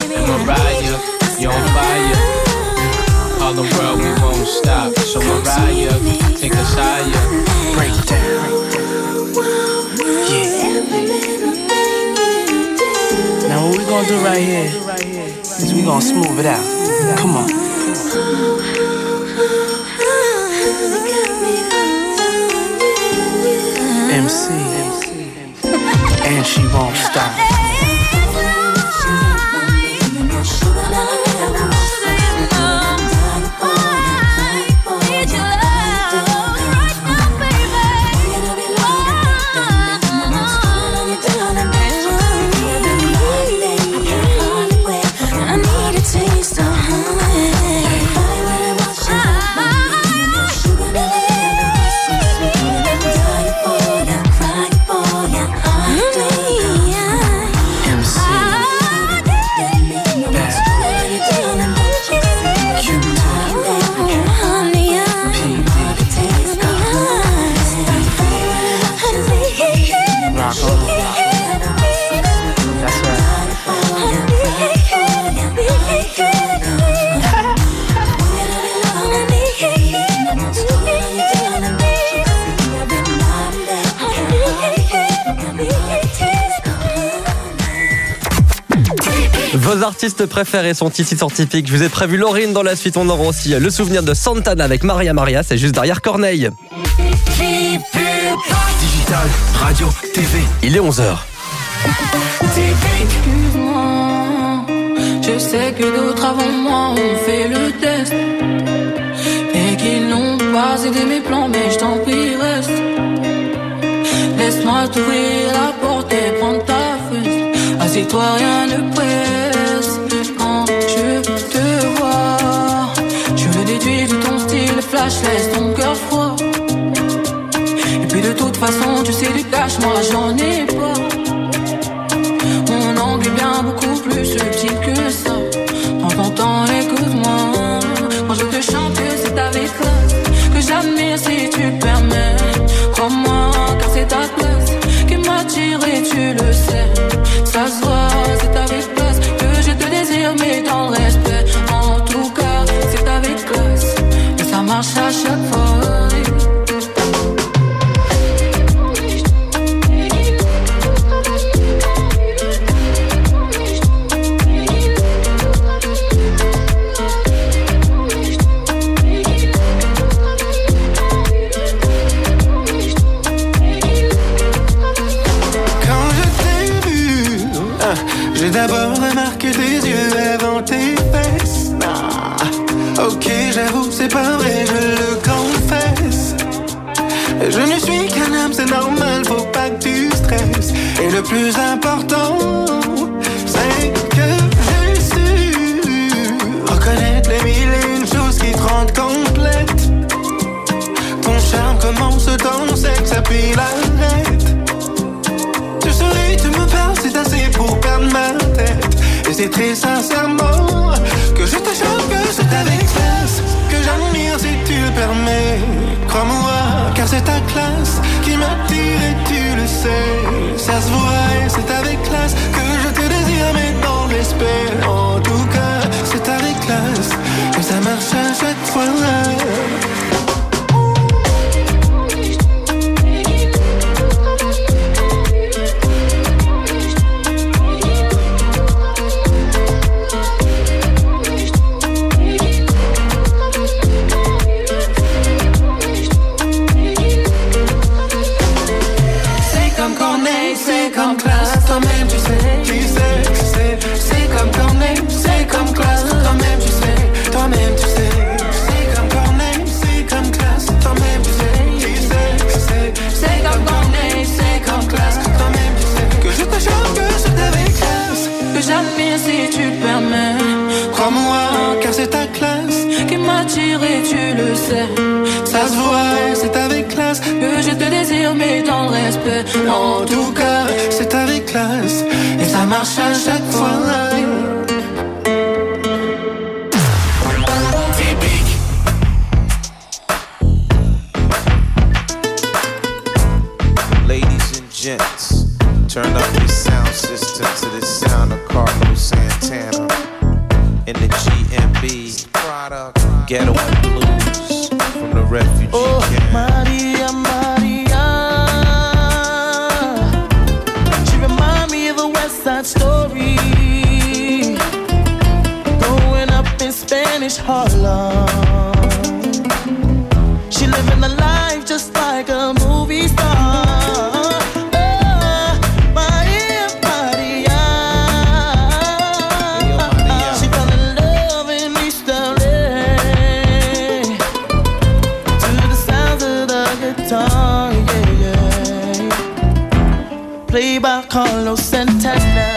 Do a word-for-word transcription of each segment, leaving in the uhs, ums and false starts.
Mariah, you're on fire. All the world, we won't stop. So Mariah, take us higher. Break it down. Yeah. Now what we gonna do right here is we gonna smooth it out. Come on. M C, and she won't stop. Vos artistes préférés sont ici sur Typique. Je vous ai prévu Laurine dans la suite. On aura aussi le souvenir de Santana avec Maria Maria. C'est juste derrière Corneille. Digital, radio, T V. Il est onze heures. Excuse-moi, je sais que d'autres avant moi ont fait le test et qu'ils n'ont pas aidé mes plans, mais je t'en prie reste. Laisse-moi t'ouvrir la porte et prendre ta fesse. Assieds-toi, rien ne presse. Quand je te vois, je le déduis de ton style flash, laisse ton cœur froid. Et puis de toute façon, tu sais du cash, moi j'en ai pas. Mon angle est bien beaucoup plus subtil que ça. Prends ton temps, écoute-moi. Quand je te chante, c'est avec classe que j'admire si tu le permets. Crois-moi, car c'est ta classe qui m'attire et tu le sais. Ça se voit, c'est avec classe que je te désire, mais dans le respect. En tout cas, c'est avec classe et ça marche à chaque fois. J'ai d'abord remarqué tes yeux avant tes fesses. Ah, ok, j'avoue, c'est pas vrai, je le confesse. Je ne suis qu'un homme, c'est normal, faut pas que tu stresses. Et le plus important, c'est que j'ai su reconnaître les mille et une choses qui te rendent complète. Ton charme commence dans le sexe, puis l'arrête. Tu souris, tu me parles, c'est assez pour perdre ma tête. Et c'est très sincèrement que je te chante, que c'est avec classe que j'admire si tu le permets. Crois-moi, car c'est ta classe qui m'attire et tu le sais. Ça se voit et c'est avec classe que je te désire, mais dans le respect. En tout cas, c'est avec classe et ça marche à chaque fois. C'est comme classe, toi-même tu sais, tu sais, tu sais. C'est comme Corneille, c'est comme classe, toi-même tu sais, toi-même tu sais. C'est comme Corneille, c'est comme classe, toi-même tu sais, tu sais, tu sais. C'est comme Corneille, c'est comme classe, toi-même tu sais. Que je te chante, que c'est avec classe que j'admire si tu le permets. Crois-moi, car c'est ta classe qui m'attire et tu le sais. Ça se voit, c'est avec classe que je te désire, mais dans le respect. En tout cas, c'est avec classe et ça marche à chaque fois. Ladies and gents, turn up your sound system to the sound of Carlos Santana. Ghetto and blues from the refugee oh, camp. Maria, Maria. She remind me of a West Side Story. Growing up in Spanish Harlem. She living the life just like a movie star. Played by Carlos Santana.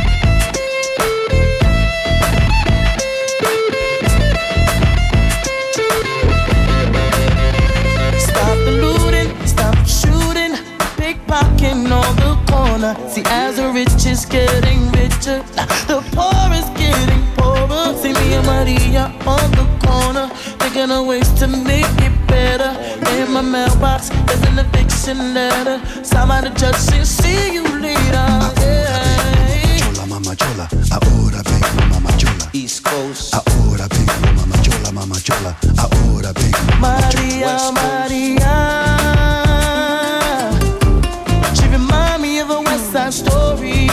Stop the looting, stop the shooting, pickpocketing on the corner. See, as the rich is getting richer, the poor is getting poorer. See me and Maria on the corner, thinking of ways to make it better. In my mailbox, there's an eviction letter. Signed by the judge, she'll see you later. Yeah. Chola, mama chola, ahora vengo, mama chola. East Coast. Ahora vengo, mama chola, mama chola. Ahora vengo, mama Maria, chola. Maria. She remind me of a West Side Story.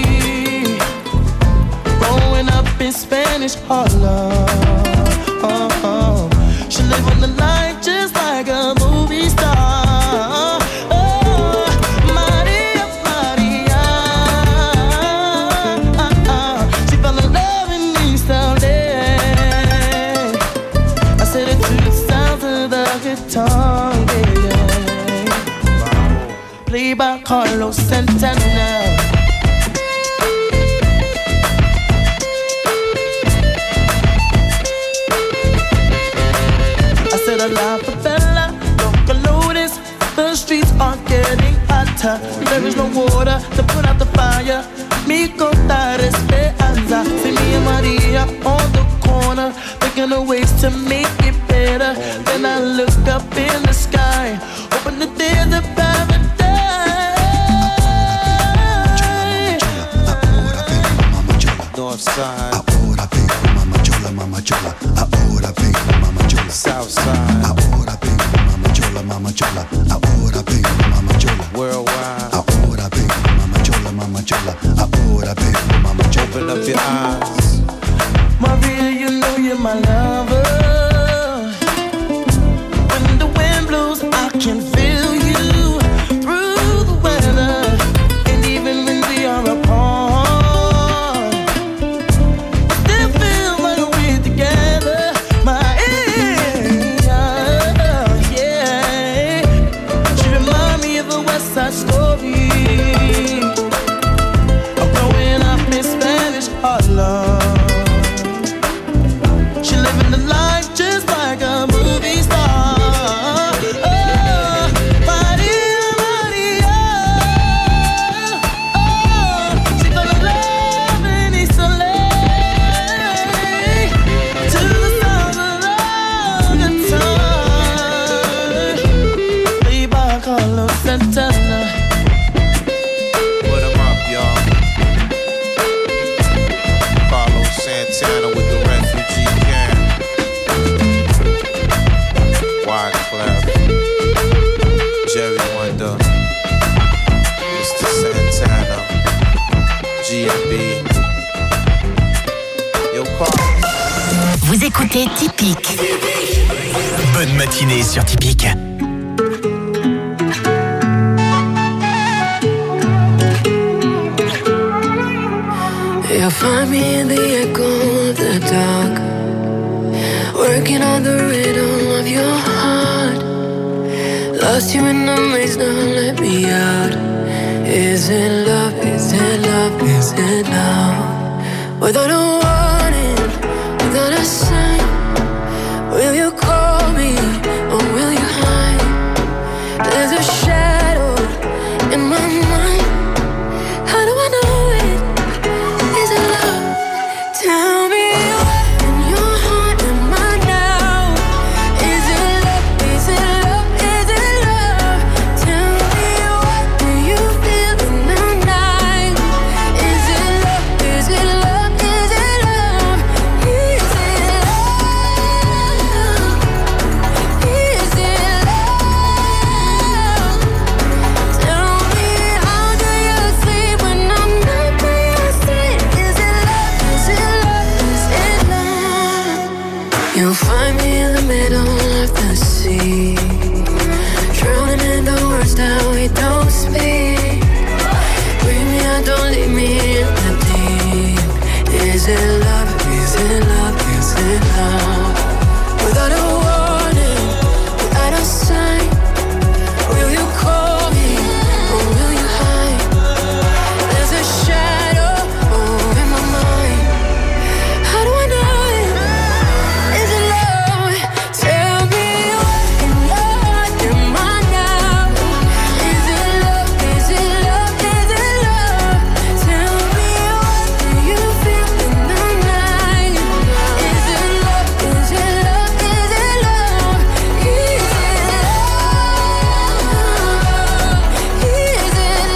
Growing up in Spanish Harlem. Oh, oh. She live on the life just like a movie star. Oh, Maria, Maria. She fell in love in East L A. I said it to the sound of the guitar, yeah, yeah. Played by Carlos Santana. La favela, local notice. The streets are getting hotter. There is no water to put out the fire. Mi contar esperanza. See me and Maria on the corner, thinking of ways to make it better. Then I look up in the sky, hoping that there's a paradise. North side. Ahora vengo, mama chola, mama chola. Ahora vengo, mama chola. South side. Ahora vengo, mama chola, mama chola. Ahora vengo, mama chola. Worldwide. Ahora vengo, mama chola, mama chola. Ahora vengo, mama chola. Open up your eyes. Maria, you know you're my lover. When the wind blows, I can feel you through the weather. And even when we are apart, I still feel like we're together. My yeah, yeah. She remind me of a West Side Story. I'm growing up in Spanish Harlem. Living the life just like a movie star. Oh, Maria, Maria. Oh, she fell in love in East L A. To the sound of the guitar. Played by Carlos Santana. Put 'em up, y'all. Carlos Santana with the refugee camp. Wyclef, Jerry Wonder, Mister Santana, G M B. Yo, Carlos. Vous écoutez Typique. Bonne matinée sur Typique. You'll find me in the echo of the dark, working on the rhythm of your heart. Lost you in the maze, now let me out. Is it love, is it love, is it love? Without a warning, without a sign, will you call me or will you hide? There's a shadow in my mind. How do I know it? Is it love? Tell me what in your heart am I now? Is it love? Is it love? Is it love? Tell me what do you feel in the night? Is it love? Is it love? Is it love? Is it love? Is it love? Is it love? Is it love? Without a warning, without a sign, will you call me or will you hide? There's a shadow oh, in my mind. How do I know it? Is it love? Tell me what in love am I now? Is it love? Is it love? Is it love? Tell me what do you feel in the night? Is it love? Is it love? Is it love? Is it love? Is it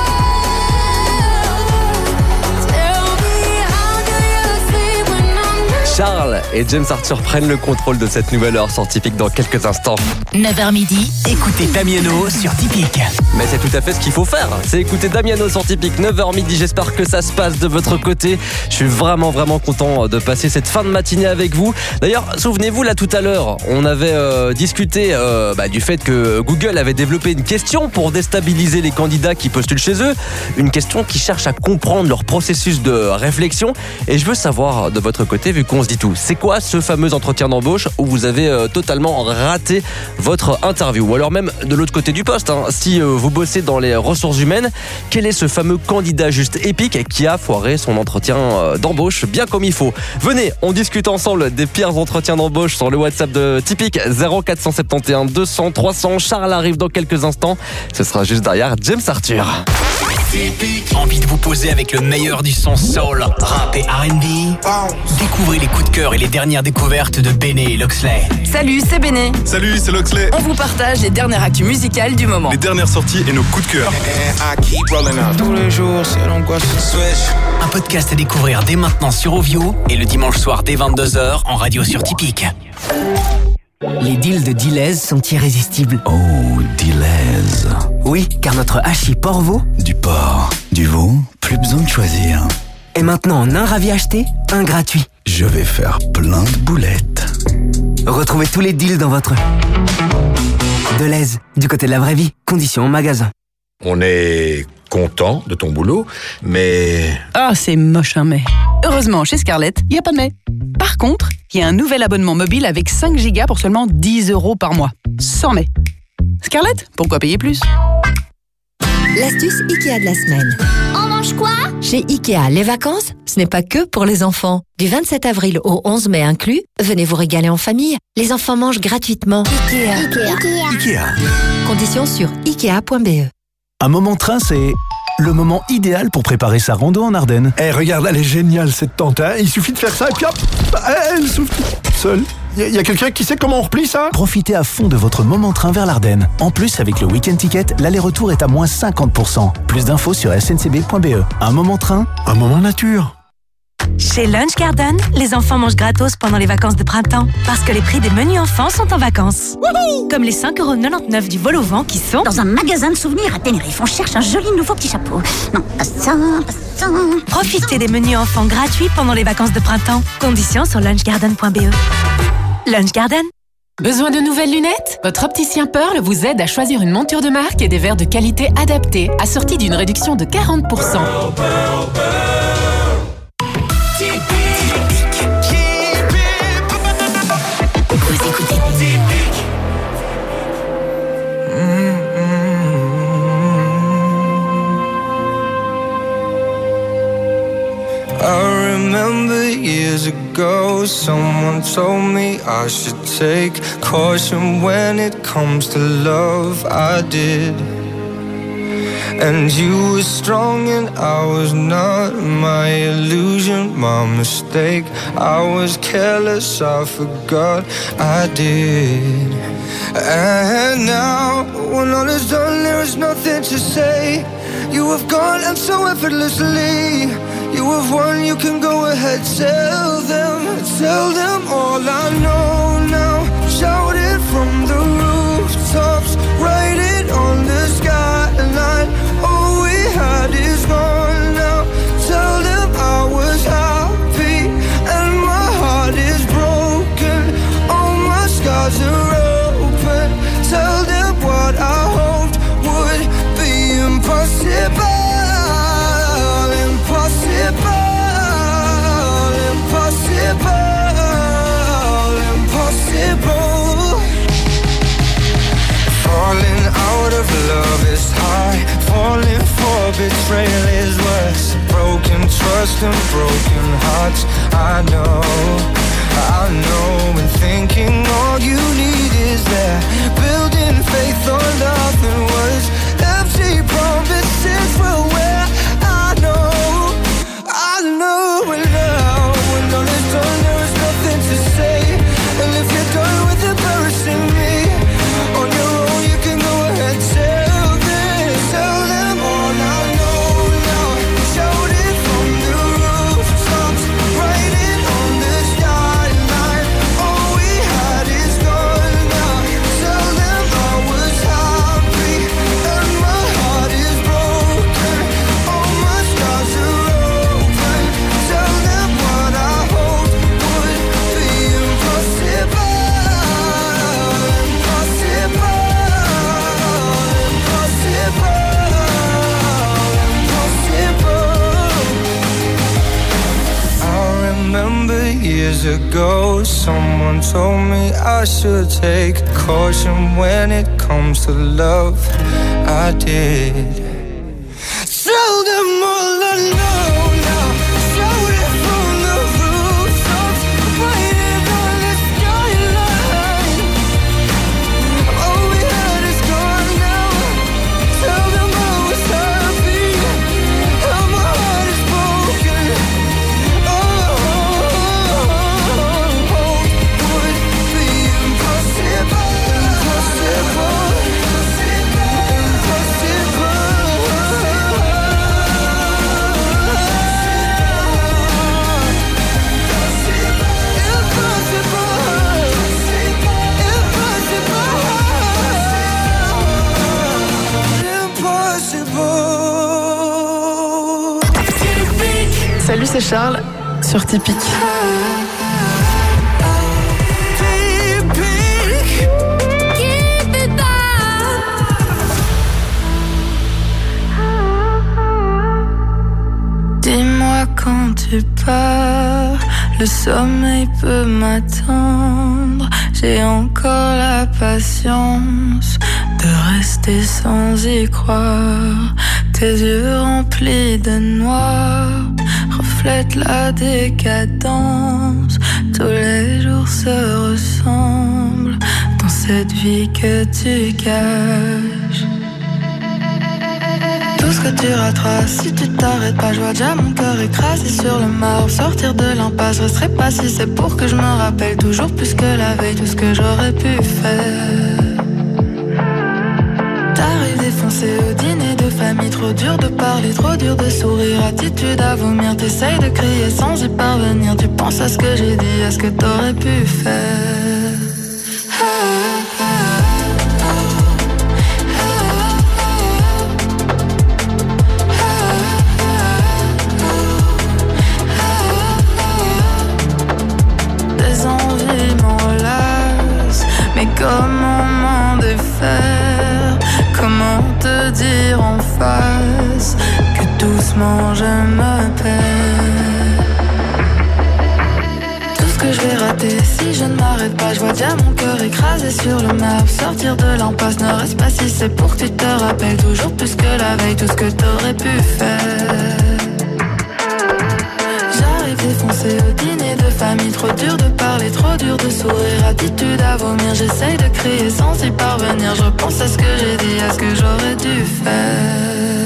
love? Tell me how do you sleep when I'm not? Charles et James Arthur prennent le contrôle de cette nouvelle heure scientifique dans quelques instants. neuf heures midi. Écoutez Damiano sur Typique. Mais c'est tout à fait ce qu'il faut faire. C'est écouter Damiano sur Typique, neuf heures midi. J'espère que ça se passe de votre côté. Je suis vraiment, vraiment content de passer cette fin de matinée avec vous. D'ailleurs, souvenez-vous, là tout à l'heure, on avait euh, discuté euh, bah, du fait que Google avait développé une question pour déstabiliser les candidats qui postulent chez eux. Une question qui cherche à comprendre leur processus de réflexion. Et je veux savoir de votre côté, vu qu'on se dit tout, c'est quoi ce fameux entretien d'embauche où vous avez euh, totalement raté votre interview? Ou alors même de l'autre côté du poste, hein, si euh, vous bossez dans les ressources humaines, quel est ce fameux candidat juste épique qui a foiré son entretien euh, d'embauche bien comme il faut? Venez, on discute ensemble des pires entretiens d'embauche sur le WhatsApp de Typique, zéro quatre cent soixante et onze deux cents trois cents. Charles arrive dans quelques instants. Ce sera juste derrière James Arthur. Envie de vous poser avec le meilleur du son soul, rap et R and B? Découvrez les coups de cœur et les dernières découvertes de Béné et Loxley. Salut, c'est Béné. Salut, c'est Loxley. On vous partage les dernières actus musicales du moment. Les dernières sorties et nos coups de cœur. Tous les jours, c'est l'angoisse. Switch. Un podcast à découvrir dès maintenant sur Ovio et le dimanche soir dès vingt-deux heures en radio sur Typique. Les deals de Deleuze sont irrésistibles. Oh, Deleuze. Oui, car notre hachis Porvo Du porc, du veau, plus besoin de choisir. est maintenant en un ravi acheté, un gratuit. Je vais faire plein de boulettes. Retrouvez tous les deals dans votre Deleuze, du côté de la vraie vie. Conditions en magasin. On est content de ton boulot, mais... Ah, c'est moche un mais. Heureusement, chez Scarlett, il n'y a pas de mais. Par contre, il y a un nouvel abonnement mobile avec cinq gigas pour seulement dix euros par mois. Sans mais. Scarlett, pourquoi payer plus? L'astuce Ikea de la semaine. On mange quoi? Chez Ikea, les vacances, ce n'est pas que pour les enfants. Du vingt-sept avril au onze mai inclus, venez vous régaler en famille. Les enfants mangent gratuitement. Ikea. Ikea. Ikea. Conditions sur ikea point b e. Un moment train, c'est le moment idéal pour préparer sa rando en Ardennes. Eh, hey, regarde, elle est géniale cette tente, hein. Il suffit de faire ça et puis hop, elle souffle seule. Il y a, a quelqu'un qui sait comment on replie ça? Profitez à fond de votre moment train vers l'Ardenne. En plus, avec le Week-end Ticket, l'aller-retour est à moins cinquante pour cent. Plus d'infos sur s n c b point b e. Un moment train, un moment nature. Chez Lunch Garden, les enfants mangent gratos pendant les vacances de printemps. Parce que les prix des menus enfants sont en vacances. Wouhou! Comme les cinq euros quatre-vingt-dix-neuf du vol au vent qui sont... Dans un magasin de souvenirs à Tenerife, on cherche un joli nouveau petit chapeau. Non, pas ça, pas ça. Profitez des menus enfants gratuits pendant les vacances de printemps. Conditions sur lunchgarden point b e. Lunch Garden. Besoin de nouvelles lunettes? Votre opticien Pearl vous aide à choisir une monture de marque et des verres de qualité adaptés, assortis d'une réduction de quarante pour cent. Pearl, Pearl, Pearl. Vous écoutez Typique. I remember years ago, someone told me I should take caution when it comes to love. I did. And you were strong and I was not. My illusion, my mistake. I was careless, I forgot I did. And now, when all is done, there is nothing to say. You have gone and so effortlessly. You have won, you can go ahead, tell them, tell them all I know now. Shout it from the rooftops, write it on the skyline. All we had is gone now. Tell them I was happy and my heart is broken. All my scars are open. Tell them what I hoped would be impossible. Impossible, betrayal is worse. Broken trust and broken hearts. I know, I know. And thinking all you need is there. Building faith on nothing was empty promises were where I know, I know. And now when all is done, there is nothing to say. And if you're done with embarrassing me on your own, you can go ahead, tell them, tell them all I know now. Shout it from the rooftops, writing on the skyline. All we had is gone now. Tell them I was happy and my heart is broken. All my scars are open. Tell them what I hoped would be impossible. Years ago, someone told me I should take caution when it comes to love. I did. Tell them all I know now. Shout it from the rooftops, writing on the skyline. All we had is gone now. Tell them I was happy and my heart is broken. Salut, c'est Charles sur Typique. Dis-moi quand tu pars, le sommeil peut m'attendre. J'ai encore la patience de rester sans y croire. Tes yeux remplis de noir reflètent la décadence. Tous les jours se ressemblent dans cette vie que tu caches. Tout ce que tu rateras si tu t'arrêtes pas. Je vois déjà mon cœur écrasé sur le marbre. Sortir de l'impasse, je resterai pas si c'est pour que je me rappelle toujours plus que la veille tout ce que j'aurais pu faire. T'arrives défoncé au dîner de famille. Trop dur de parler, trop dur de sourire. Attitude à vomir, t'essayes de crier sans y parvenir. Tu penses à ce que j'ai dit, à ce que t'aurais pu faire. Des envies m'enlacent, mais comment m'en défaire? Comment te dire en face que doucement je me perds? Tout ce que je vais rater si je ne m'arrête pas. Je vois déjà mon cœur écrasé sur le marbre. Sortir de l'impasse, ne reste pas si c'est pour que tu te rappelles toujours plus que la veille tout ce que t'aurais pu faire. J'arrive défoncé au dîner de famille. Trop dur de parler, trop dur de sourire. Attitude à vomir, j'essaye de crier sans y parvenir. Je repense à ce que j'ai dit, à ce que j'aurais dû faire.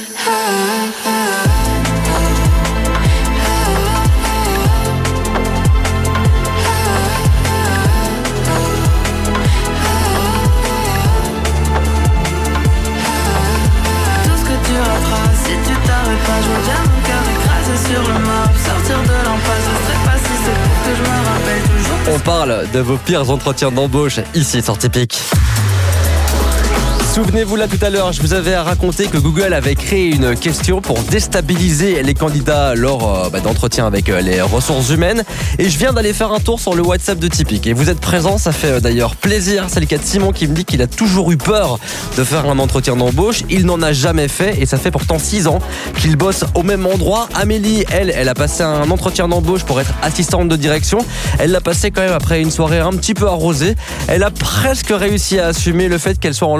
Tout ce que tu rateras si tu t'arrêtes pas. Je vois bien mon cœur écrasé sur le marbre. Sortir de l'impasse, je sais pas si c'est pour que je me rappelle toujours. On parle de vos pires entretiens d'embauche ici sur Typique. Souvenez-vous là tout à l'heure, je vous avais raconté que Google avait créé une question pour déstabiliser les candidats lors euh, bah, d'entretiens avec euh, les ressources humaines. Et je viens d'aller faire un tour sur le WhatsApp de Typique. Et vous êtes présents, ça fait euh, d'ailleurs plaisir. C'est le cas de Simon qui me dit qu'il a toujours eu peur de faire un entretien d'embauche. Il n'en a jamais fait et ça fait pourtant six ans qu'il bosse au même endroit. Amélie, elle, elle a passé un entretien d'embauche pour être assistante de direction. Elle l'a passé quand même après une soirée un petit peu arrosée. Elle a presque réussi à assumer le fait qu'elle soit en lendemain de veille.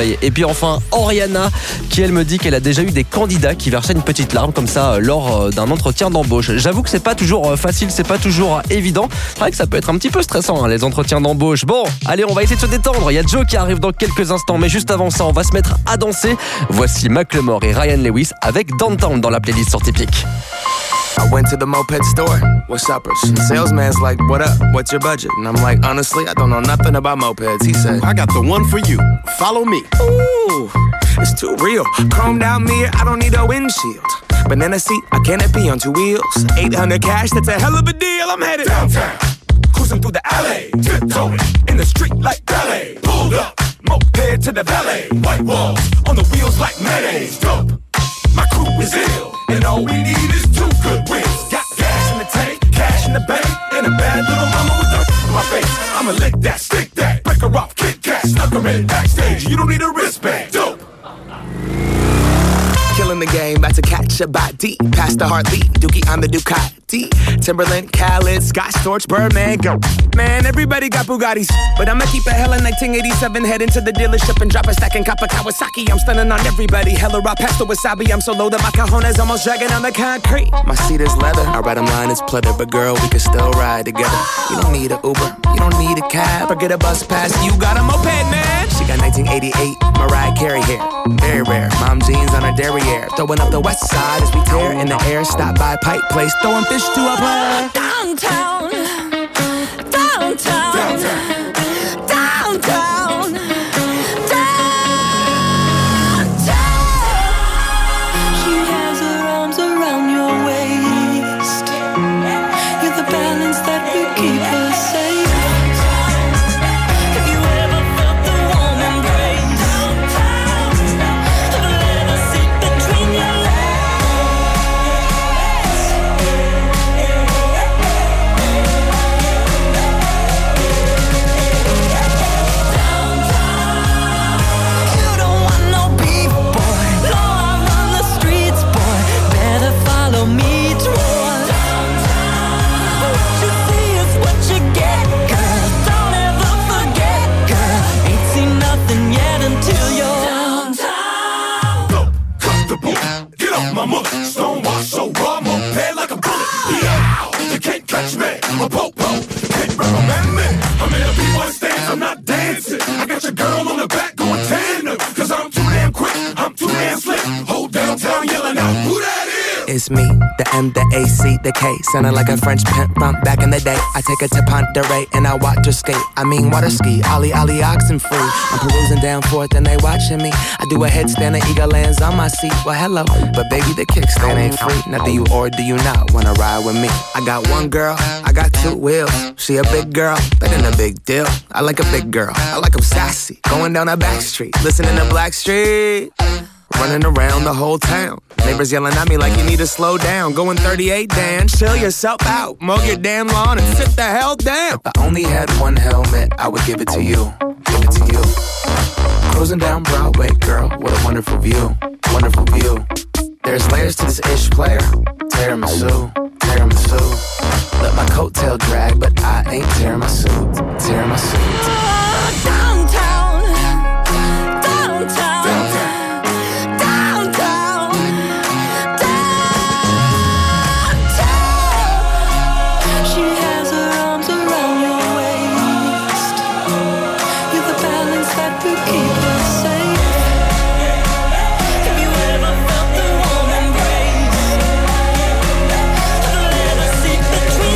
pareil. Et puis enfin, Oriana, qui elle me dit qu'elle a déjà eu des candidats qui versaient une petite larme comme ça euh, lors euh, d'un entretien d'embauche. J'avoue que c'est pas toujours euh, facile, c'est pas toujours euh, évident. C'est vrai que ça peut être un petit peu stressant, hein, les entretiens d'embauche. Bon, allez, on va essayer de se détendre. Il y a Joe qui arrive dans quelques instants, mais juste avant ça, on va se mettre à danser. Voici Macklemore et Ryan Lewis avec Downtown dans la playlist sur Typique. I went to the moped store with suppers. The salesman's like, what up? What's your budget? And I'm like, honestly, I don't know nothing about mopeds. He said, I got the one for you. Follow me. Ooh, it's too real. Chromed out mirror, I don't need a windshield. Banana seat, a canopy on two wheels. eight hundred cash, that's a hell of a deal. I'm headed downtown, cruising through the alley. Tiptoeing in the street like ballet. Pulled up, moped to the valet. White walls on the wheels like mayonnaise. Dope. My crew is ill, and all we need is two good wins. Got gas in the tank, cash in the bank, and a bad little mama with dirt in my face. I'ma lick that, stick that, break her off, Kit Kat, snuck her in backstage. You don't need a wristband, dope. Killing the game, about to catch a body. Past the Hartley, Dookie on the Ducati. Timberland, Khaled, Scott Storch, Birdman, go. Man, everybody got Bugattis, but I'ma keep a hella nineteen eighty-seven. Head into the dealership and drop a stack and cop a Kawasaki. I'm stunning on everybody, hella raw pasta wasabi. I'm so low that my cajones almost dragging on the concrete. My seat is leather, I ride 'em line is pleather, but girl, we can still ride together. You don't need a Uber, you don't need a cab, or get a bus pass. You got a moped, man. She got nineteen eighty-eight Mariah Carey hair, very rare. Mom jeans on her derriere, throwing up the west side as we tear in the air. Stop by Pipe Place, throwing fish to a player. Downtown, downtown, downtown, downtown, downtown. She has her arms around your waist. You're the balance that will keep her safe. Have you ever felt the warm embrace? Have you ever sit between your legs? My mother, stonewash, so raw, moped like a bullet. Yeah, you can't catch me, I'm a popo, can't recommend me. I'm in a B one stance, I'm not dancing. I got your girl on the back going tandem, cause I'm too damn quick, I'm too damn slick. Hold downtown yelling out, who that is? It's me, the M, the A, C, the K. Sounding like a French pimp from back in the day. I take her to Ponderay and I watch her skate. I mean water ski, ollie, ollie, oxen free. I'm perusing down forth and they watching me. I do a headstand and eagle lands on my seat. Well, hello, but baby, the kickstand ain't free. Now do you or do you not wanna ride with me? I got one girl, I got two wheels. She a big girl, that ain't a big deal. I like a big girl, I like 'em sassy. Going down a back street, listening to Blackstreet. Running around the whole town. Neighbors yelling at me like you need to slow down. Going thirty-eight, Dan, chill yourself out. Mow your damn lawn and sit the hell down. If I only had one helmet, I would give it to you. Give it to you. Cruising down Broadway, girl, what a wonderful view. Wonderful view. There's layers to this ish player. Tiramisu, tiramisu. Let my coattail drag, but I ain't tearing my suit. Tearing my suit. Downtown, downtown, downtown. Between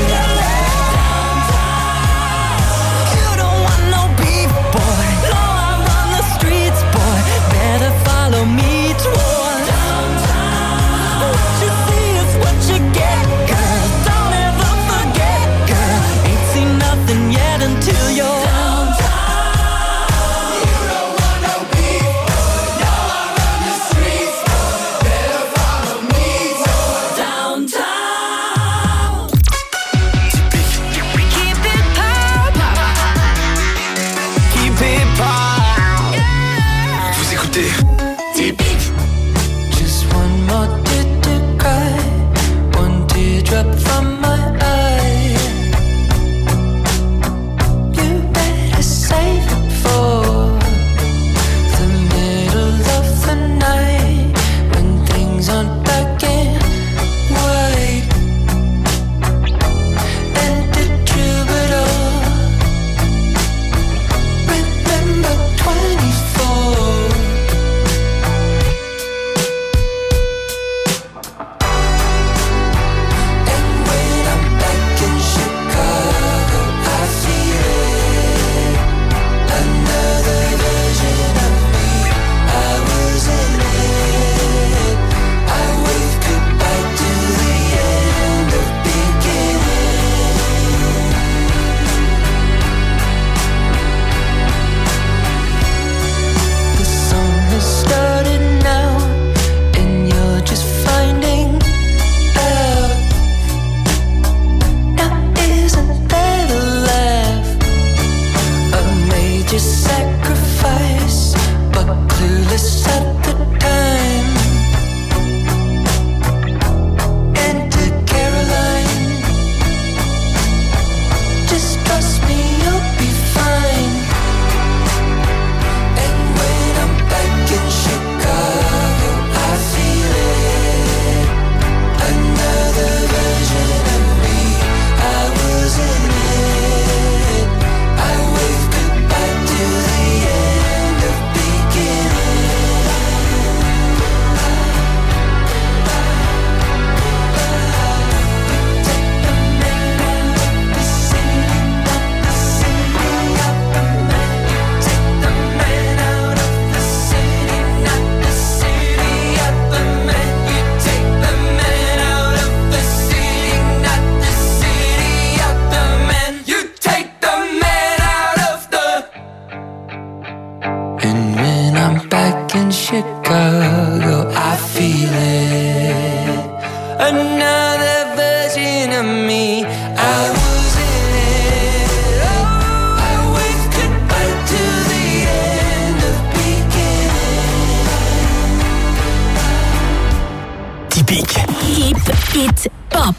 Typique. Hip Hit Pop.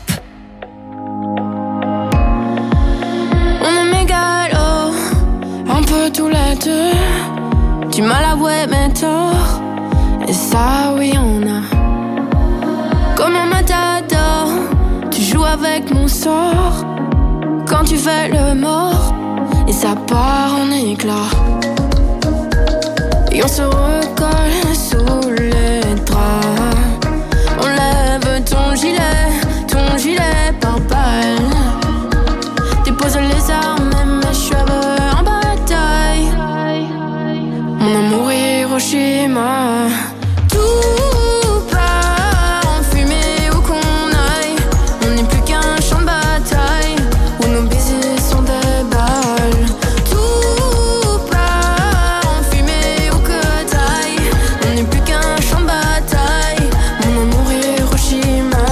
On est mégalo, un peu tous les deux. Du mal à avouer mes torts, et ça oui on a. Comme un matador, tu joues avec mon sort. Quand tu fais le mort, et ça part en éclats. Et on se recolle sous les draps. On lève ton gilet, ton gilet par balle. Dépose les armes et mes cheveux en bataille. Mon amour Hiroshima. Tout part en fumée où qu'on aille. On n'est plus qu'un champ de bataille où nos baisers sont des balles. Tout part en fumée où que t'ailles. On n'est plus qu'un champ de bataille. Mon amour Hiroshima.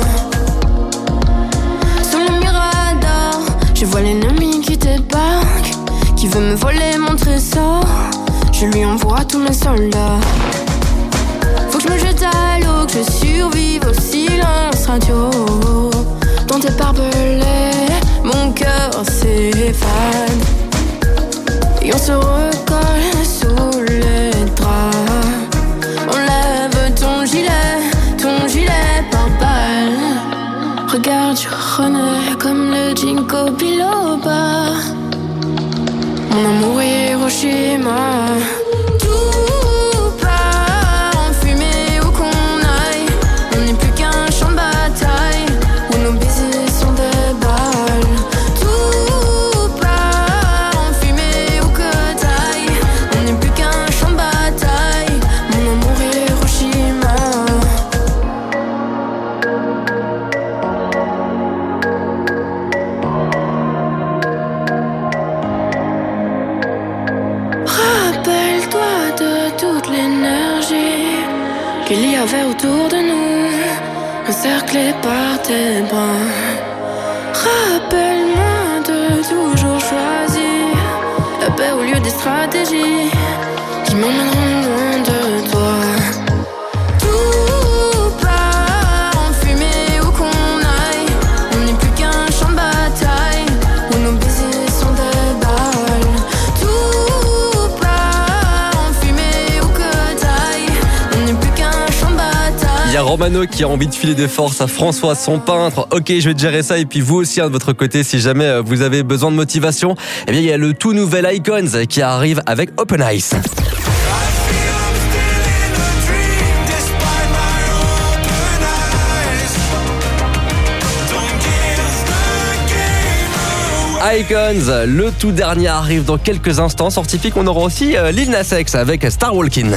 Sous le mirador, je vois l'ennemi qui débarque, qui veut me voler mon trésor. Je lui envoie tous mes soldats. Faut que je me jette à l'eau, que je survive au silence radio. Dans tes barbelés, mon cœur s'évade. Et on se recolle sous les draps. On lève ton gilet, ton gilet par balle. Regarde, je renais comme le ginkgo biloba. Mon amour Hiroshima. Tout part en fumée où qu'on aille. On n'est plus qu'un champ de bataille où nos baisers sont des balles. Tout part en fumée où que t'ailles. On n'est plus qu'un champ de bataille. Mon amour Hiroshima. Rappelle-toi de toute l'énergie qu'il y avait autour de nous, encerclés par tes bras. Rappelle-moi de toujours choisir la paix au lieu des stratégies qui m'emmèneront loin de toi. Tout part en fumée où qu'on aille. On n'est plus qu'un champ de bataille où nos baisers sont des balles. Tout part en fumée où que t'ailles. On n'est plus qu'un champ de bataille. Il y a Romano qui a envie de filer des forces à François, son peintre. Ok, je vais te gérer ça. Et puis vous aussi, hein, de votre côté, si jamais vous avez besoin de motivation, eh bien, il y a le tout nouvel Icons qui arrive avec Open Eyes. Icons, le tout dernier arrive dans quelques instants. Sortifique, on aura aussi euh, Lil Nas X avec Star Walking.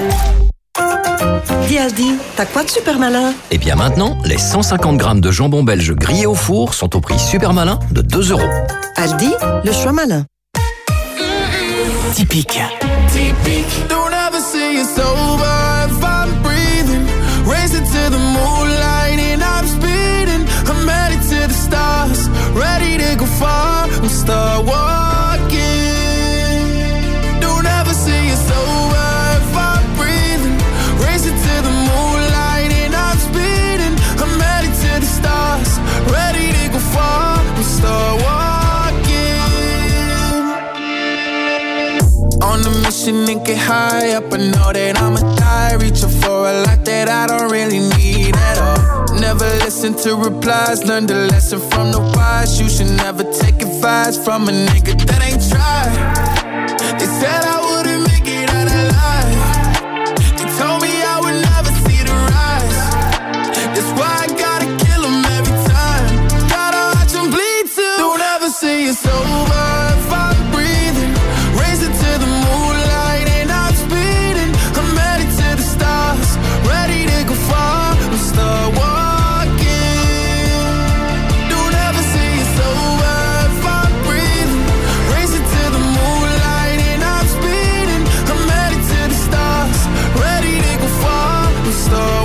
Dis Aldi, t'as quoi de super malin? Et bien maintenant, les cent cinquante grammes de jambon belge grillé au four sont au prix super malin de deux euros. Aldi, le choix malin. Typique. Typique. Don't ever say it's over if I'm breathing. Racing to the moonlight and I'm speeding. I'm headed to the stars, ready to go far and start walking. Don't ever say it's over if I'm breathing. Racing to the moonlight and I'm speeding. I'm headed to the stars, ready to go far and start walking. On a mission and get high up, I know that I'ma die. Reaching for a lot that I don't really need at all. Never listen to replies, learn the lesson from the wise. You should never take advice from a nigga that ain't tried. They said I wouldn't make it out alive. They told me I would never see the rise. That's why I gotta kill them every time. Gotta watch them bleed too. Don't ever say it's over if I'm breathing. Racing to the moonlight and I'm speeding. I'm headed to the stars, ready to go far and start walking. Don't ever say it's over if I'm breathing. Racing to the moonlight and I'm speeding. I'm headed to the stars, ready to go far and start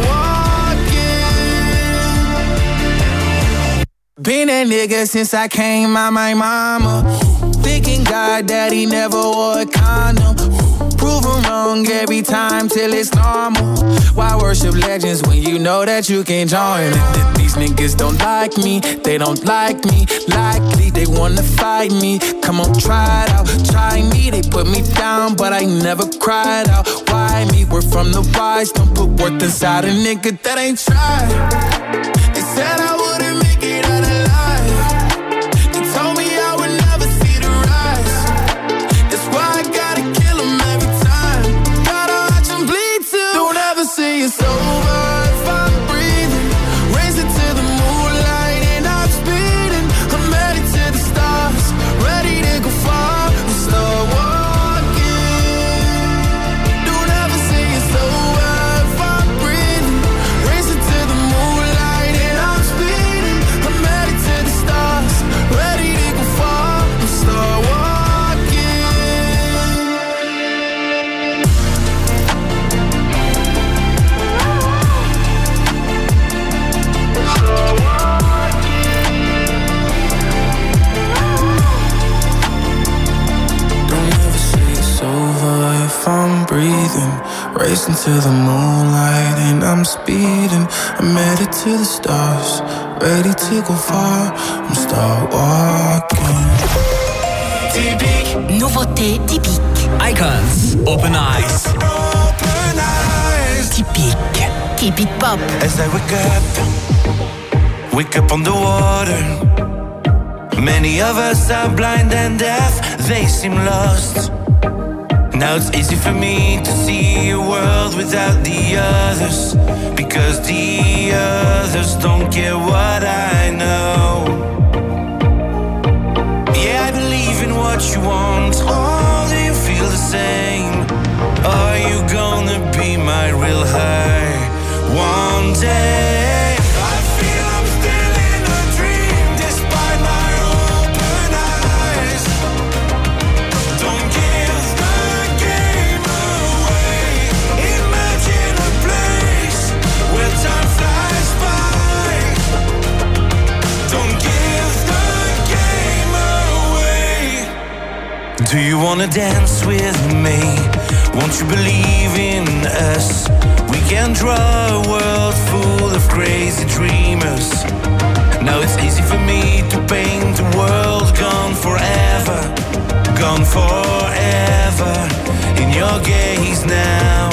walking. Been that nigga since I came out my mama. Thinking God that he never wore a condom. Prove him wrong. wrong every time till it's normal. Why worship legends when you know that you can join? These niggas don't like me, they don't like me. Likely they wanna fight me. Come on, try it out, try me. They put me down, but I never cried out. Why me? We're from the wise. Don't put worth inside a nigga that ain't tried. They said I wouldn't make it out alive. They told me I would never see the rise. That's why I gotta kill them every time. Gotta watch them bleed too. Don't ever say it's over if I'm breathing. Raise it to the moonlight and I'm speeding. I'm headed to the stars, ready to go far. I'm start walking. Don't ever say it's over if I'm breathing. Raise it to the moonlight and I'm speeding. I'm headed to the stars, ready to go far. I'm start walking. Don't ever say it's over if I'm breathing. Racing to the moonlight and I'm speeding. I'm headed to the stars, ready to go far. I'm start walking. Typique. Nouveauté typique. Icons. Open eyes. Open eyes. Typique. Keep it pop. As I wake up, wake up on the water. Many of us are blind and deaf, they seem lost. Now it's easy for me to see a world without the others, because the others don't get what I know. Yeah, I believe in what you want. Oh, do you feel the same? Are you gonna be my real high one day? I feel I'm still in a dream, despite my open eyes. Don't give the game away. Imagine a place where time flies by. Don't give the game away. Do you wanna dance with me? Won't you believe in us? We can draw a world full of crazy dreamers. Now it's easy for me to paint a world gone forever, gone forever in your gaze now.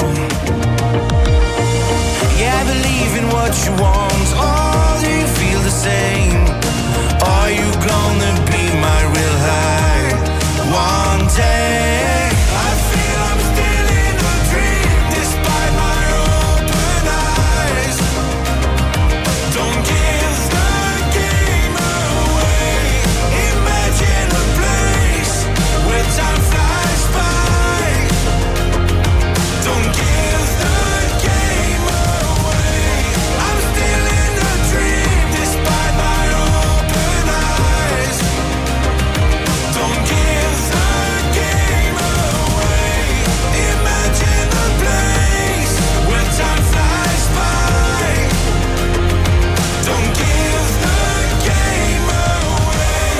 Yeah, I believe in what you want. Oh, do you feel the same? Are you gonna be my real high one day? I feel I'm still in a dream, despite my open eyes. Don't give the game away. Imagine a place where time flies by. Don't give the game away. I'm still in a dream, despite my open eyes. Don't give the game away. Imagine a place where time flies by. Don't give the game away.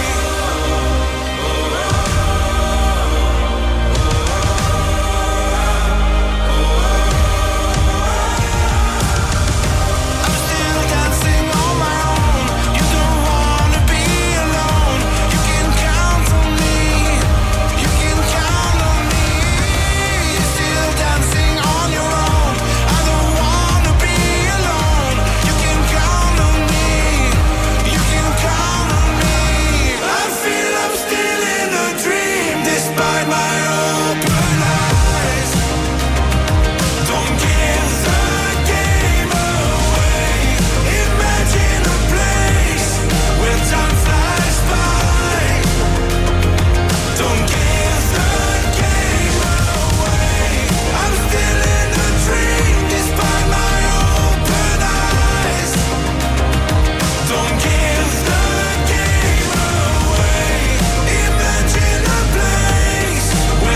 I'm still dancing on my own. You don't wanna be alone. You can count on me. You can count on me. You're still dancing on your own. I don't wanna be alone. You can count on me. You can count on me. I feel I'm still in a dream, despite my open eyes. Don't give the game away. Imagine a place where time flies by. Don't give the game away. I'm still in a dream, despite my open eyes. Don't give the game away. Imagine a place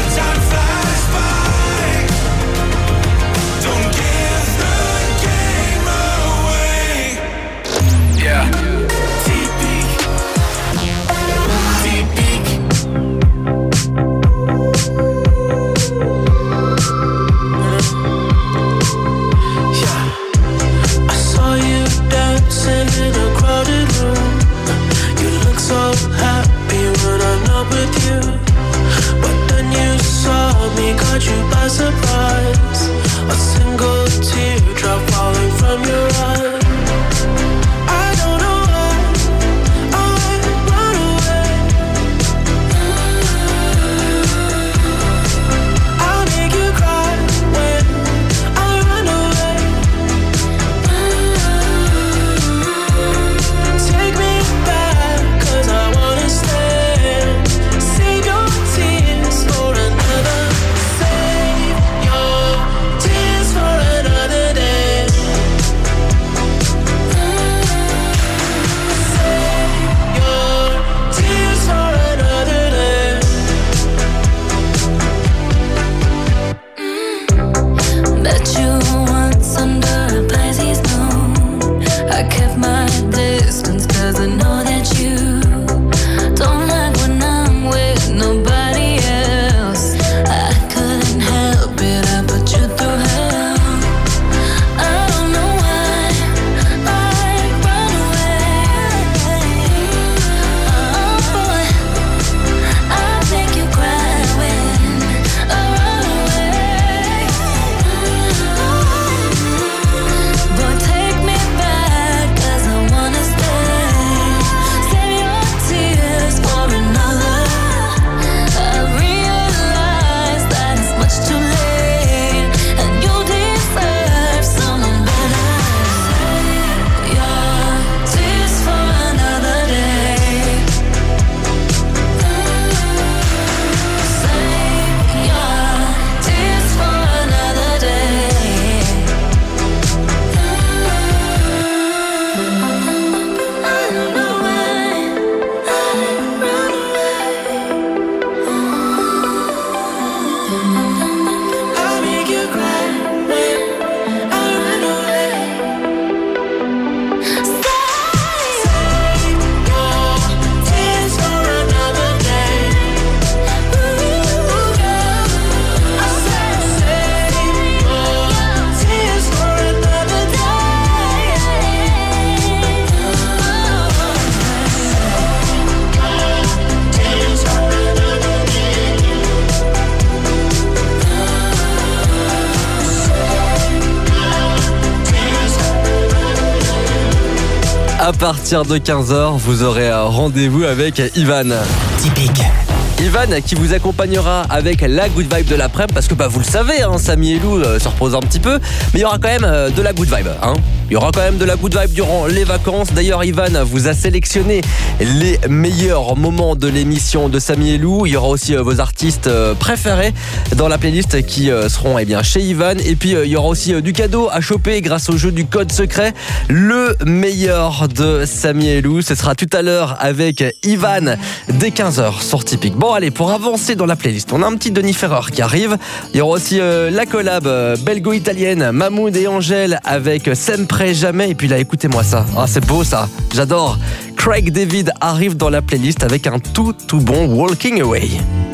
À partir de quinze heures, vous aurez un rendez-vous avec Ivan. Typique. Ivan qui vous accompagnera avec la good vibe de l'après-midi parce que bah, vous le savez, hein, Samy et Lou euh, se reposent un petit peu, mais il y aura quand même euh, de la good vibe. Hein. Il y aura quand même de la good vibe durant les vacances. D'ailleurs, Ivan vous a sélectionné les meilleurs moments de l'émission de Samy et Lou. Il y aura aussi euh, vos artistes euh, préférés dans la playlist qui euh, seront eh bien, chez Ivan. Et puis, euh, il y aura aussi euh, du cadeau à choper grâce au jeu du code secret. Le meilleur de Samy et Lou, ce sera tout à l'heure avec Ivan dès quinze heures sur Typique. Bon, allez, pour avancer dans la playlist, on a un petit Denis Ferrer qui arrive. Il y aura aussi euh, la collab euh, belgo-italienne Mahmoud et Angèle avec Sempre Jamais. Et puis là, écoutez-moi ça. Ah, c'est beau ça. J'adore. Craig David arrive dans la playlist avec un tout tout bon Walking Away.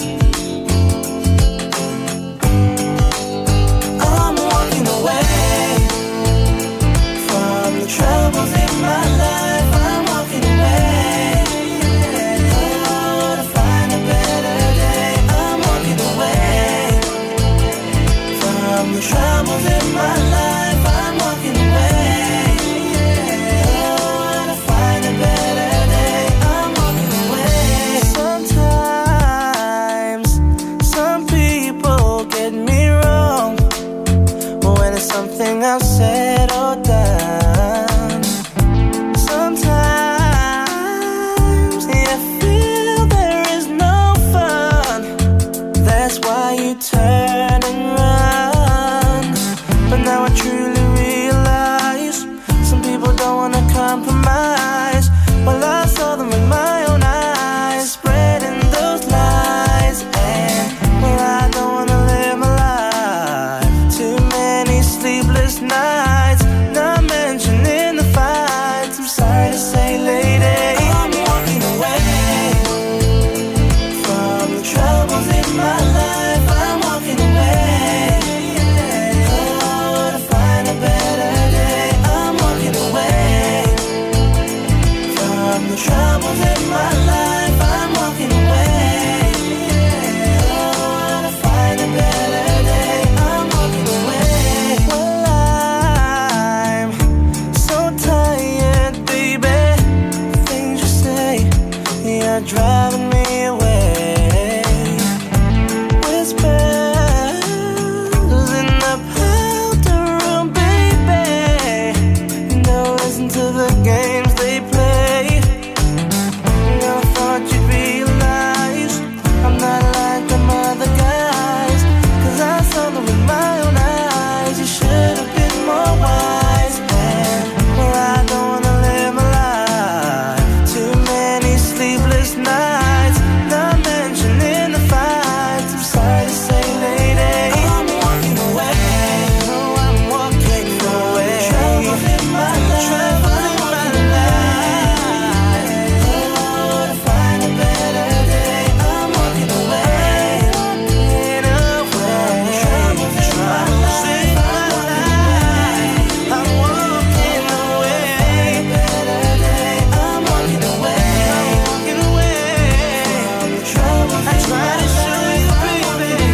I've said or done. Sometimes you feel there is no fun. That's why you turn and run. But now I truly realize some people don't wanna compromise. Well, I saw them with my own eyes, spreading those lies. And well, I don't wanna live my life. Too many sleepless nights, not mentioning the fights. I'm sorry to say, lady, I'm walking away from the troubles in my life. I'm walking away, oh, to find a better day. I'm walking away from the troubles in my life. I'm walking away, oh, to find a better day. I'm walking away. Well, I'm so tired, baby. Things you say, you're driving me away. Whispers in the powder room, baby. Don't listen to the games they play. Never thought you'd realize I'm not like them other guys. Cause I saw them with my own eyes. You should have been more wise. And well, I don't wanna live my life. Too many sleepless nights, not mentioning the fights. I'm sorry to say, lady, I'm walking away. No, I'm walking away. Troubles in my life. Troubles in my life. Oh, to find a better day. I'm walking away. Walking away. Troubles in my life. I'm walking away. Better day. I'm walking away. Walking away from the troubles. I try to show you, baby.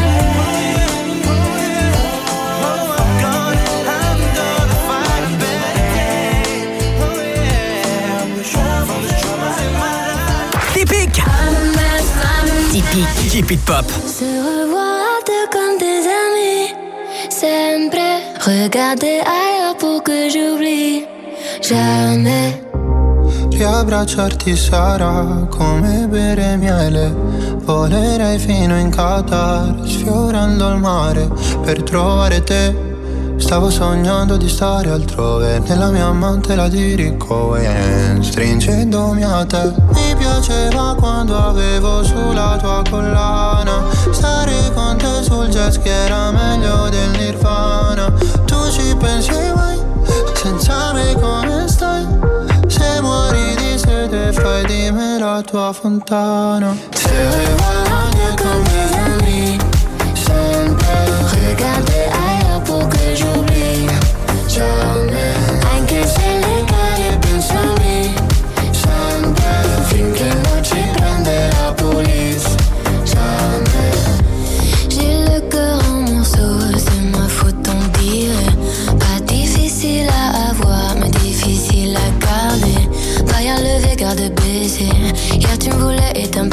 Oh, I'm gonna, I'm gonna find a better day. Oh yeah, from the troubles, the troubles in my life. Typique. Typique. Keep it pop. Se revoir deux comme des amis. Sempre. Regarder ailleurs pour que j'oublie. Jamais. Riabbracciarti sarà come bere miele. Volerei fino in Qatar, sfiorando il mare per trovare te. Stavo sognando di stare altrove, nella mia mantela di Ricohen, stringendomi a te. Mi piaceva quando avevo sulla tua collana, stare con te sul jet ski era meglio del Nirvana. Tu ci pensi mai, senza me come stai? Se muori di sete fai di me la tua fontana. Se revois comme des amis, sempre. Regarder ailleurs pour que j'oublie. Jamais. Anche se le cade pensami. Sempre. Finché non ci prende la police. Jamais. J'ai le cœur en morceaux, c'est ma faute on dirait. Pas difficile à avoir, mais difficile à garder.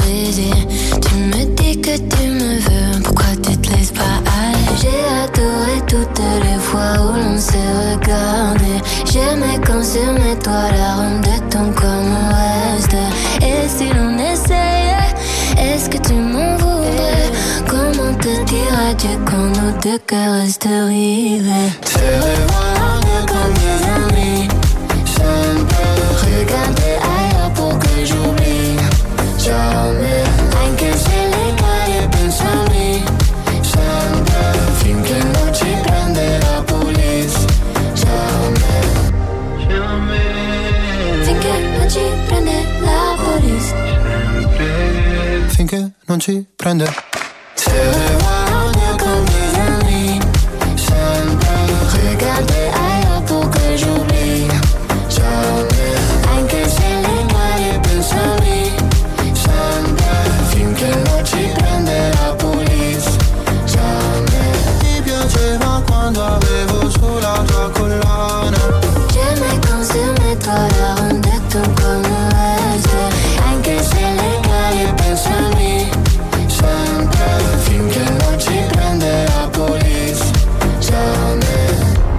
brisé. Tu me dis que tu me veux, pourquoi tu te laisses pas aller? J'ai adoré toutes les fois où l'on s'est regardé. J'aimais quand sur mes doigts la ronde de ton corps me reste. Et si l'on essayait, est-ce que tu m'en voudrais? Comment te dire adieu quand nos deux cœurs restent rivés? Te revoir comme des amis, je ne peux regarder ailleurs pour que j'oublie. Jamais, anche se le cae pensami, sempre, finché non ci prende la police. Jamais, jamais, finché non ci prende la police. Finché non ci prende. Te revoir comme des amis, sempre, regarder ailleurs pour que j'oublie. Jamais, anche se le cae pensami, sempre, finché non ci prende la police. Jamais. Mi piaceva quando avevo sulla tua collana. J'aimais quand sur mes doigts la ronde de ton corps me reste. Anche se le cae pensami, sempre, finché non ci prende la police. Jamais.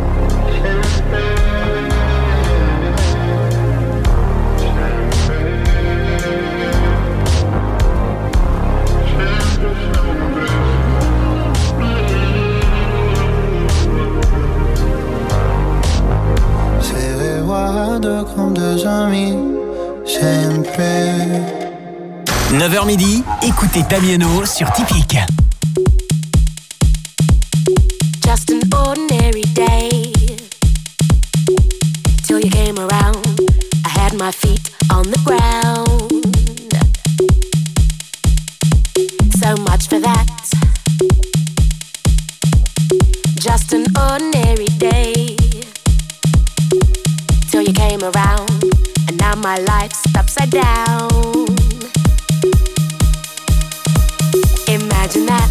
Se regarde comme deux amis, sempre. neuf heures midi, écoutez Damiano sur Typique. Just an ordinary day till you came around. I had my feet on the ground. So much for that. Just an ordinary day till you came around, and now my life's upside down. Imagine that.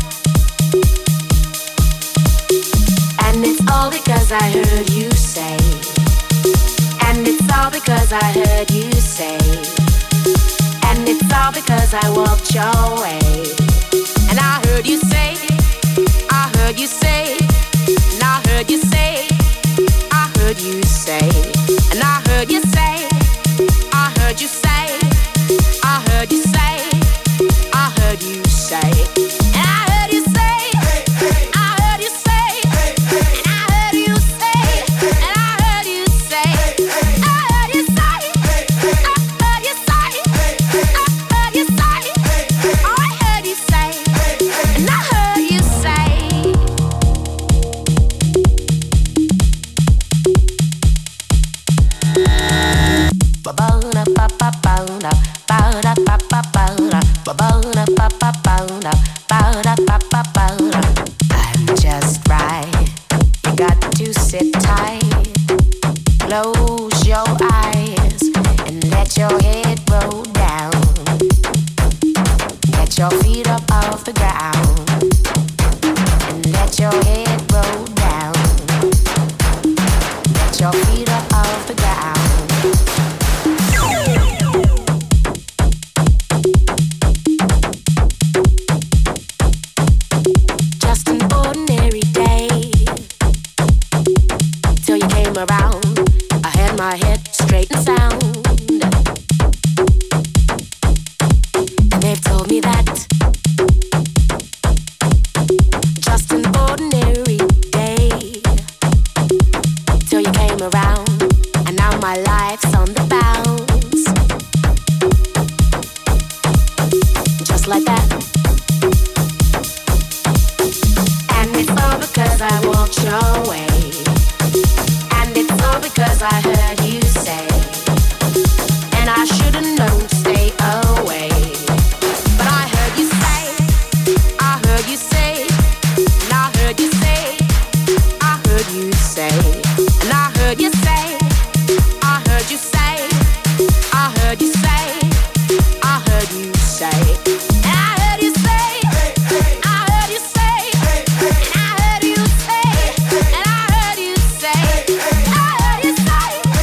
And it's all because I heard you say. And it's all because I heard you say. And it's all because I walked your way. And I heard you say, I heard you say, and I heard you say, I heard you say, and I heard you say, I heard you say, I heard you say, I heard you say, and I heard you say, I heard you say, and I heard you say, and I heard you say, I heard you say, I heard you say, I heard you say, oh I heard you say, and I heard you say. I'm just right. You got to sit tight. Close your eyes and let your head roll down. Get your feet up off the ground and let your head roll down. Get your feet up off the ground. Just an ordinary day till you came around. I had my head straight and sound. And they've told me that just an ordinary day till you came around. And now my life's on the bounce. Just like that. And it's all because I walked your way. And it's all because I heard you say. And I should've known to stay away. But I heard you say, I heard you say, and I heard you say, I heard you say, and I heard you say, I heard you say, I heard you say, I heard you say, and I heard you say, I heard you say, and I heard you say, and I heard you say, I heard you say,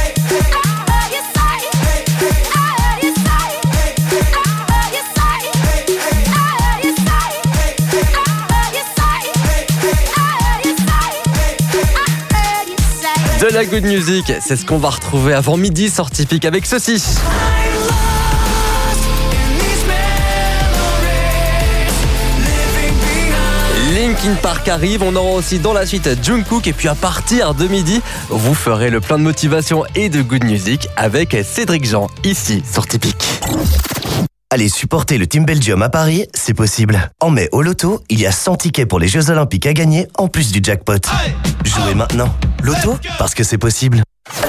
De la good music, c'est ce qu'on va retrouver avant midi sur Typique avec ceci. Linkin Park arrive, on aura aussi dans la suite Jungkook et puis à partir de midi, vous ferez le plein de motivation et de good music avec Cédric Jean ici sur Typique. Allez supporter le Team Belgium à Paris, c'est possible. En mai au loto, il y a cent tickets pour les Jeux Olympiques à gagner en plus du jackpot. Jouez maintenant. Loto, parce que c'est possible.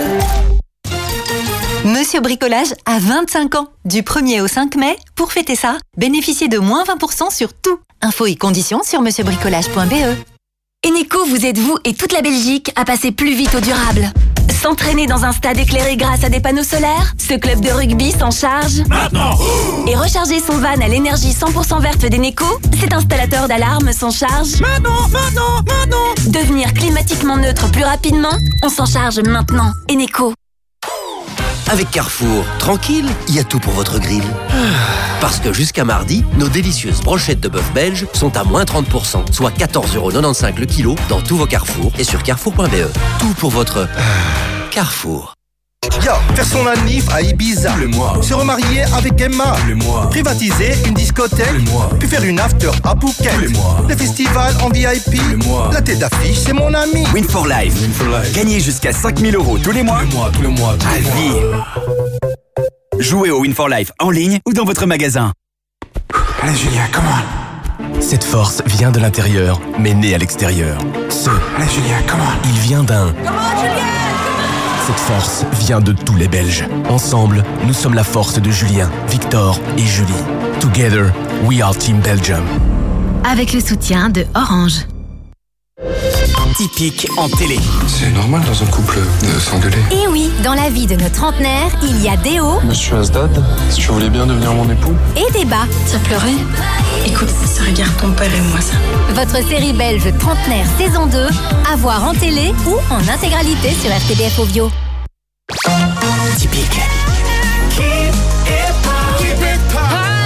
Monsieur Bricolage a vingt-cinq ans. Du premier au cinq mai, pour fêter ça, bénéficiez de moins vingt pour cent sur tout. Infos et conditions sur monsieur bricolage point b e. Eneco, vous êtes vous et toute la Belgique à passer plus vite au durable. S'entraîner dans un stade éclairé grâce à des panneaux solaires? Ce club de rugby s'en charge maintenant. Et recharger son van à l'énergie cent pour cent verte d'Eneco? Cet installateur d'alarme s'en charge maintenant, maintenant, maintenant. Devenir climatiquement neutre plus rapidement? On s'en charge maintenant. Eneco. Avec Carrefour, tranquille, il y a tout pour votre grill. Parce que jusqu'à mardi, nos délicieuses brochettes de bœuf belge sont à moins trente pour cent, soit quatorze euros quatre-vingt-quinze le kilo dans tous vos Carrefour et sur carrefour point b e. Tout pour votre Carrefour. Yo, faire son anniv à Ibiza, le mois. Se remarier avec Emma, le mois. Privatiser une discothèque, le mois. Puis faire une after à Phuket, le mois. Le festival en V I P, le mois. La tête d'affiche, c'est mon ami. Win for Life. Win for Life. Gagnez jusqu'à cinq mille euros tous les mois. Le mois, tous les mois, tous à les vie. mois. Jouez au Win for Life en ligne ou dans votre magasin. Allez Julien, come on. Cette force vient de l'intérieur, mais née à l'extérieur. Ce, Allez Julien, come on. il vient d'un... Cette force vient de tous les Belges. Ensemble, nous sommes la force de Julien, Victor et Julie. Together, we are Team Belgium. Avec le soutien de Orange. Typique en télé. C'est normal dans un couple de s'engueuler. Et oui, dans la vie de nos trentenaires, il y a des hauts. Monsieur Asdad, si tu voulais bien devenir mon époux. Et des bas. Tu as pleuré? Écoute, ça regarde ton père et moi ça. Votre série belge Trentenaire saison deux, à voir en télé ou en intégralité sur R T B F Ovio. Typique. Keep it pop. Keep it pop.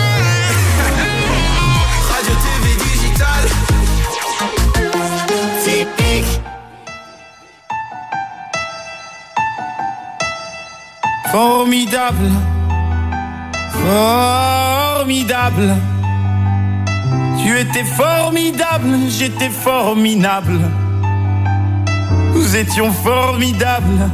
Radio T V digital. Typique. Formidable. Formidable. Tu étais formidable, j'étais formidable. Nous étions formidables.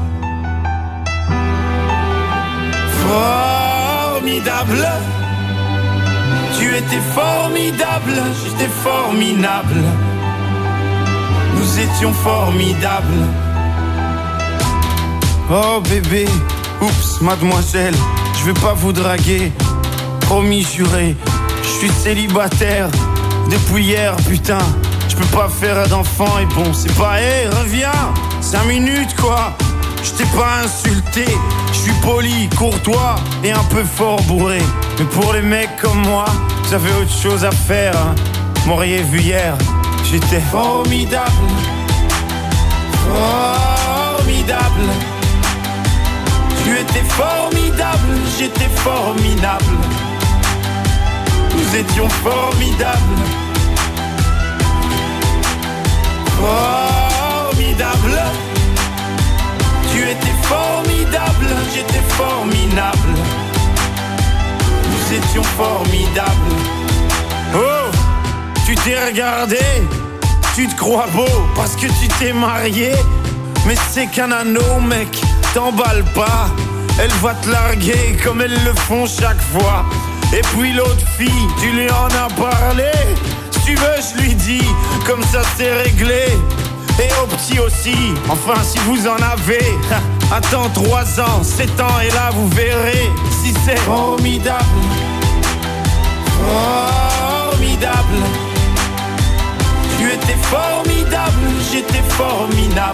Formidable. Tu étais formidable, j'étais formidable. Nous étions formidables. Oh bébé, oups, mademoiselle, je vais pas vous draguer. Promis juré, je suis célibataire depuis hier, putain. Je peux pas faire d'enfant et bon, c'est pas, hé, hey, reviens, cinq minutes quoi. Je t'ai pas insulté, je suis poli, courtois et un peu fort bourré. Mais pour les mecs comme moi, vous avez autre chose à faire, hein. M'auriez vu hier, j'étais formidable. Formidable. Tu étais formidable, j'étais formidable. Nous étions formidables. Formidable. Tu étais formidable, j'étais formidable. Nous étions formidables. Oh, tu t'es regardé, tu te crois beau parce que tu t'es marié. Mais c'est qu'un anneau, mec, t'emballe pas. Elle va te larguer comme elles le font chaque fois. Et puis l'autre fille, tu lui en as parlé. Si tu veux, je lui dis, comme ça c'est réglé. Et au petit aussi, enfin si vous en avez. Attends trois ans, sept ans et là vous verrez si c'est formidable. Formidable. Tu étais formidable, j'étais formidable.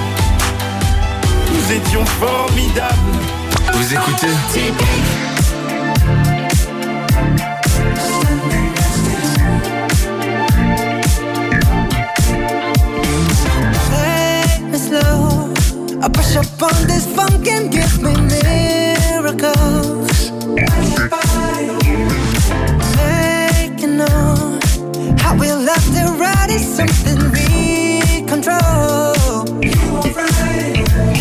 Nous étions formidables. Vous écoutez Take me slow. I push up on this funk and give me miracles. Making know how we love to ride is something we control.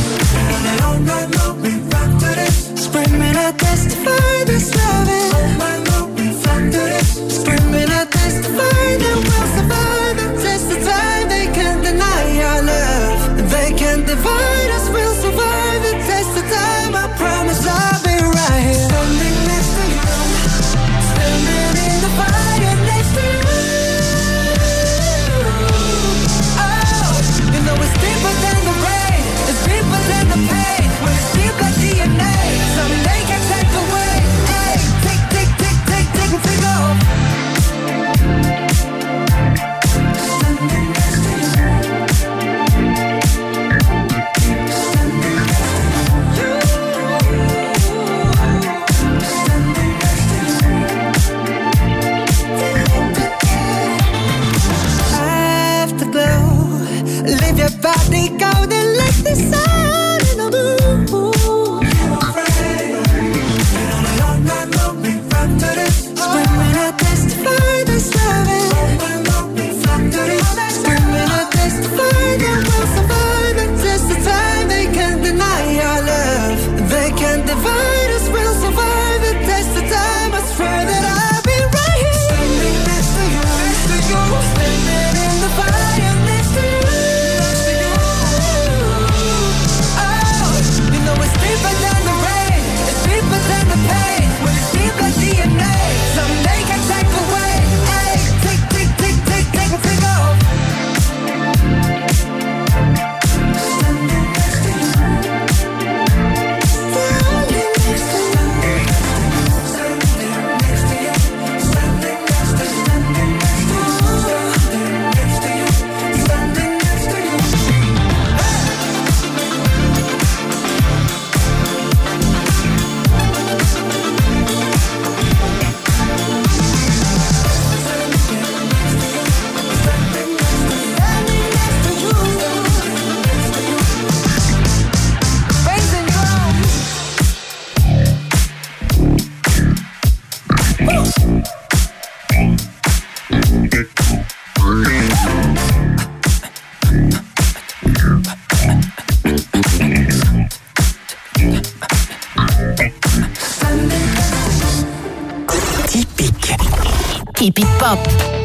Hippie Pop.